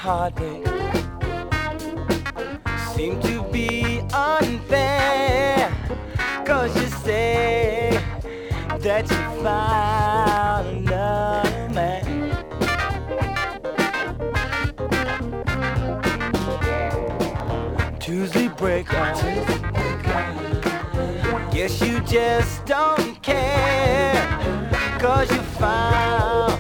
heartbreak seem to be unfair, 'cause you say that you found another man. Tuesday breakup, guess you just don't care, 'cause you found